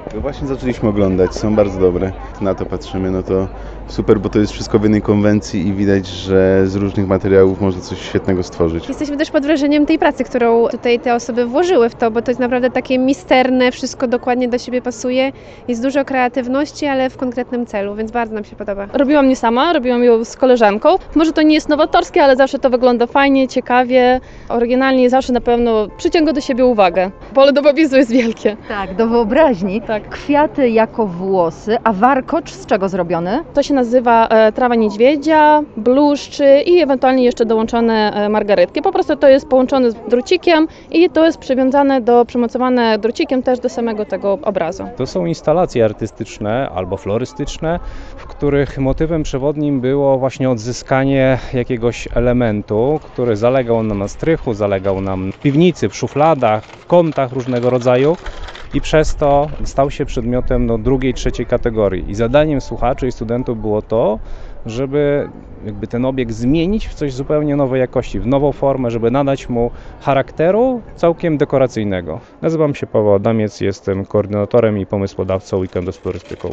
No właśnie zaczęliśmy oglądać, są bardzo dobre. Na to patrzymy, no to super, bo to jest wszystko w jednej konwencji i widać, że z różnych materiałów można coś świetnego stworzyć. Jesteśmy też pod wrażeniem tej pracy, którą tutaj te osoby włożyły w to, bo to jest naprawdę takie misterne, wszystko dokładnie do siebie pasuje. Jest dużo kreatywności, ale w konkretnym celu, więc bardzo nam się podoba. Robiłam nie sama, robiłam ją z koleżanką. Może to nie jest nowatorskie, ale zawsze to wygląda fajnie, ciekawie, oryginalnie i zawsze na pewno przyciąga do siebie uwagę. Pole do popisu jest wielkie. Tak, do wyobraźni. Tak. Kwiaty jako włosy, a warkocz z czego zrobiony? To się nazywa trawa niedźwiedzia, bluszcz i ewentualnie jeszcze dołączone margarytki. Po prostu to jest połączone z drucikiem i to jest przymocowane drucikiem też do samego tego obrazu. To są instalacje artystyczne albo florystyczne, w których motywem przewodnim było właśnie odzyskanie jakiegoś elementu, który zalegał nam na strychu, zalegał nam w piwnicy, w szufladach, w kątach różnego rodzaju. I przez to stał się przedmiotem drugiej, trzeciej kategorii. I zadaniem słuchaczy i studentów było to, żeby ten obiekt zmienić w coś zupełnie nowej jakości, w nową formę, żeby nadać mu charakteru całkiem dekoracyjnego. Nazywam się Paweł Adamiec, jestem koordynatorem i pomysłodawcą Weekendu z Florystyką.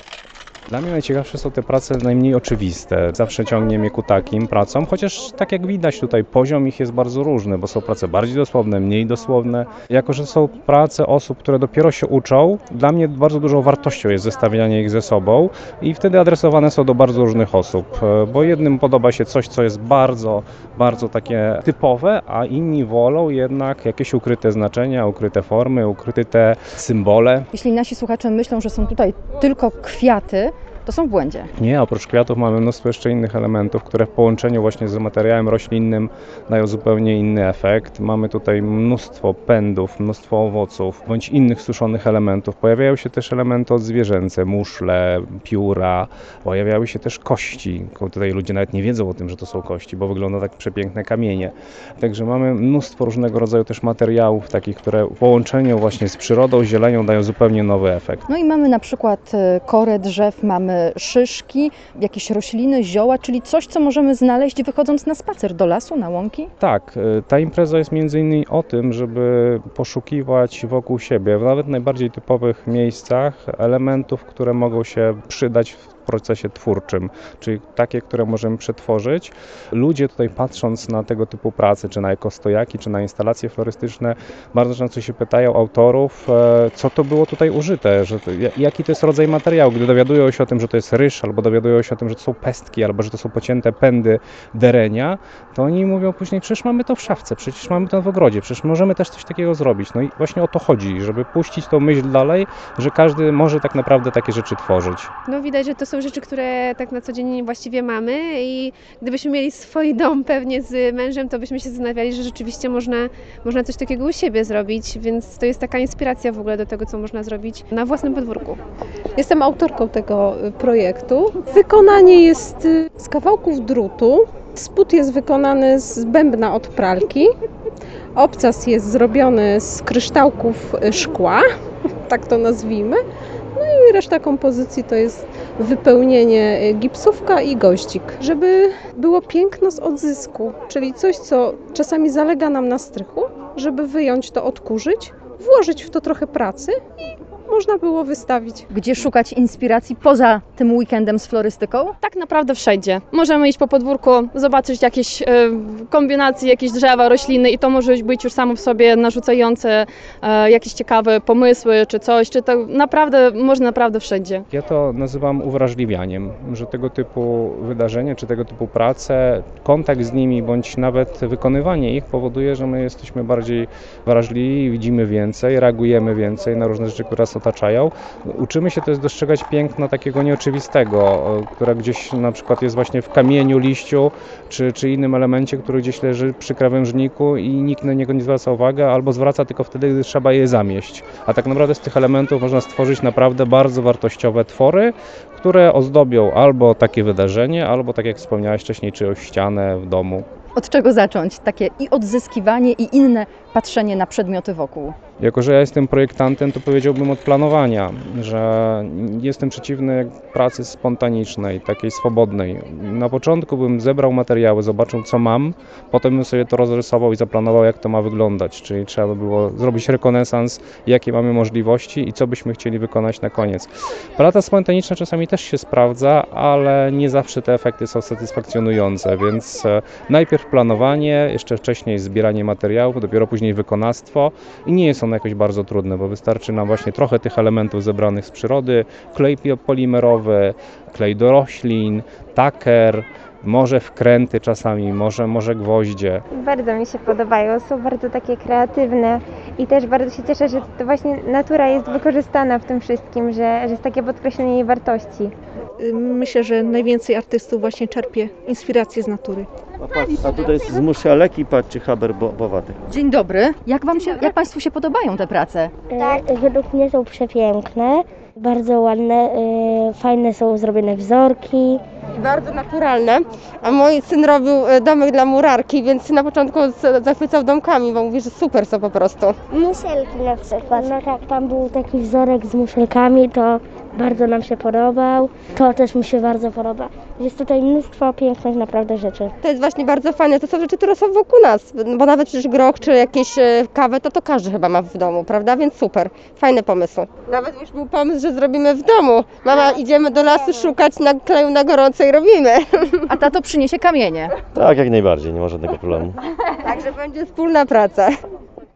Dla mnie najciekawsze są te prace najmniej oczywiste. Zawsze ciągnie mnie ku takim pracom, chociaż tak jak widać tutaj poziom ich jest bardzo różny, bo są prace bardziej dosłowne, mniej dosłowne. Jako że są prace osób, które dopiero się uczą, dla mnie bardzo dużą wartością jest zestawianie ich ze sobą i wtedy adresowane są do bardzo różnych osób, bo jednym podoba się coś, co jest bardzo, bardzo takie typowe, a inni wolą jednak jakieś ukryte znaczenia, ukryte formy, ukryte symbole. Jeśli nasi słuchacze myślą, że są tutaj tylko kwiaty, to są w błędzie. Nie, oprócz kwiatów mamy mnóstwo jeszcze innych elementów, które w połączeniu właśnie z materiałem roślinnym dają zupełnie inny efekt. Mamy tutaj mnóstwo pędów, mnóstwo owoców, bądź innych suszonych elementów. Pojawiają się też elementy odzwierzęce, muszle, pióra, pojawiały się też kości. Tutaj ludzie nawet nie wiedzą o tym, że to są kości, bo wygląda tak przepiękne kamienie. Także mamy mnóstwo różnego rodzaju też materiałów takich, które w połączeniu właśnie z przyrodą, zielenią dają zupełnie nowy efekt. No i mamy na przykład korę drzew, mamy szyszki, jakieś rośliny, zioła, czyli coś, co możemy znaleźć wychodząc na spacer do lasu, na łąki? Tak, ta impreza jest między innymi o tym, żeby poszukiwać wokół siebie, w nawet najbardziej typowych miejscach, elementów, które mogą się przydać w procesie twórczym, czyli takie, które możemy przetworzyć. Ludzie tutaj patrząc na tego typu prace, czy na ekostojaki, czy na instalacje florystyczne, bardzo często się pytają autorów, co to było tutaj użyte, jaki to jest rodzaj materiału. Gdy dowiadują się o tym, że to jest ryż, albo dowiadują się o tym, że to są pestki, albo że to są pocięte pędy derenia, to oni mówią później, przecież mamy to w szafce, przecież mamy to w ogrodzie, przecież możemy też coś takiego zrobić. No i właśnie o to chodzi, żeby puścić tą myśl dalej, że każdy może tak naprawdę takie rzeczy tworzyć. No widać, że to są rzeczy, które tak na co dzień właściwie mamy i gdybyśmy mieli swój dom pewnie z mężem, to byśmy się zastanawiali, że rzeczywiście można coś takiego u siebie zrobić, więc to jest taka inspiracja w ogóle do tego, co można zrobić na własnym podwórku. Jestem autorką tego projektu. Wykonanie jest z kawałków drutu. Spód jest wykonany z bębna od pralki. Obcas jest zrobiony z kryształków szkła, tak to nazwijmy. No i reszta kompozycji to jest wypełnienie gipsówka i goździk. Żeby było piękno z odzysku, czyli coś, co czasami zalega nam na strychu, żeby wyjąć to, odkurzyć, włożyć w to trochę pracy i można było wystawić. Gdzie szukać inspiracji poza tym weekendem z florystyką? Tak naprawdę wszędzie. Możemy iść po podwórku, zobaczyć jakieś kombinacje, jakieś drzewa, rośliny i to może być już samo w sobie narzucające jakieś ciekawe pomysły czy coś, czy to można naprawdę wszędzie. Ja to nazywam uwrażliwianiem, że tego typu wydarzenie czy tego typu prace, kontakt z nimi bądź nawet wykonywanie ich powoduje, że my jesteśmy bardziej wrażliwi, widzimy więcej, reagujemy więcej na różne rzeczy, które nas otaczają. Uczymy się też dostrzegać piękno takiego nieoczywistego, które gdzieś na przykład jest właśnie w kamieniu, liściu czy innym elemencie, który gdzieś leży przy krawężniku i nikt na niego nie zwraca uwagi albo zwraca tylko wtedy, gdy trzeba je zamieść. A tak naprawdę z tych elementów można stworzyć naprawdę bardzo wartościowe twory, które ozdobią albo takie wydarzenie, albo tak jak wspomniałeś wcześniej, czyjąś ścianę w domu. Od czego zacząć? Takie i odzyskiwanie, i inne patrzenie na przedmioty wokół. Jako że ja jestem projektantem, to powiedziałbym od planowania, że jestem przeciwny pracy spontanicznej, takiej swobodnej. Na początku bym zebrał materiały, zobaczył co mam, potem bym sobie to rozrysował i zaplanował, jak to ma wyglądać, czyli trzeba by było zrobić rekonesans, jakie mamy możliwości i co byśmy chcieli wykonać na koniec. Praca spontaniczna czasami też się sprawdza, ale nie zawsze te efekty są satysfakcjonujące, więc najpierw planowanie, jeszcze wcześniej zbieranie materiałów, dopiero później wykonawstwo i nie jest ono jakoś bardzo trudne, bo wystarczy nam właśnie trochę tych elementów zebranych z przyrody, klej polimerowy, klej do roślin, taker, może wkręty czasami, może gwoździe. Bardzo mi się podobają, są bardzo takie kreatywne i też bardzo się cieszę, że to właśnie natura jest wykorzystana w tym wszystkim, że jest takie podkreślenie jej wartości. Myślę, że najwięcej artystów właśnie czerpie inspirację z natury. A tutaj jest z muszelek i patrzcie, haber bowaty. Dzień dobry. Jak Państwu się podobają te prace? Tak, według mnie są przepiękne, bardzo ładne, fajne są zrobione wzorki. Bardzo naturalne, a mój syn robił domek dla murarki, więc na początku zachwycał domkami, bo mówi, że super są po prostu. Muszelki na przykład. No tak, tam był taki wzorek z muszelkami, to bardzo nam się podobał. To też mi się bardzo podoba. Jest tutaj mnóstwo pięknych naprawdę rzeczy. To jest właśnie bardzo fajne, to są rzeczy, które są wokół nas, bo nawet przecież groch czy jakieś kawę, to każdy chyba ma w domu, prawda? Więc super, fajny pomysł. Nawet już był pomysł, że zrobimy w domu. Mama, idziemy do lasu szukać kleju na gorąco i robimy. A tato przyniesie kamienie. Tak, jak najbardziej, nie ma żadnego problemu. Także będzie wspólna praca.